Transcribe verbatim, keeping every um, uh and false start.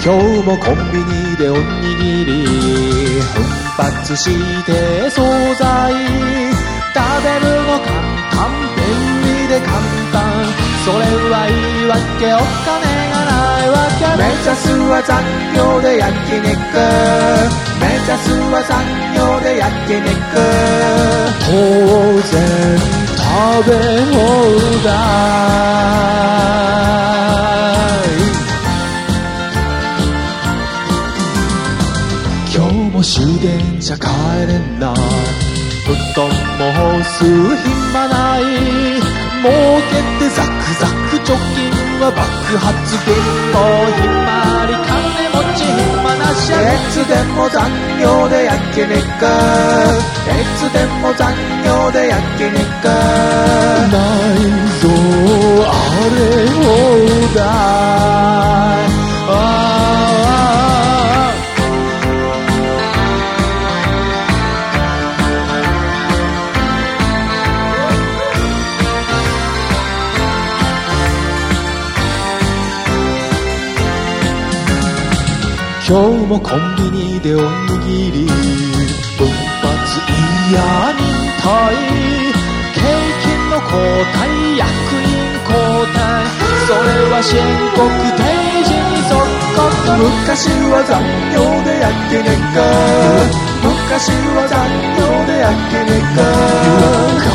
今日もコンビニでおにぎり奮発して惣菜食べるの簡単便利で簡単それはいいわけお金がないわけ目指すは残業で焼肉目指すは残業で焼肉当然食べ放題今日も終電じゃ帰れない布団も干す暇ない儲けてザクザク貯金は爆発貧乏ひまり金持ち暇なしいつでも残業で焼肉いつでも残業で焼肉ないぞあれ放題あ今日もコンビニでおにぎり奮発いや忍耐景気の後退役員交代それは申告定時に即刻昔は残業で焼肉昔は残業で焼肉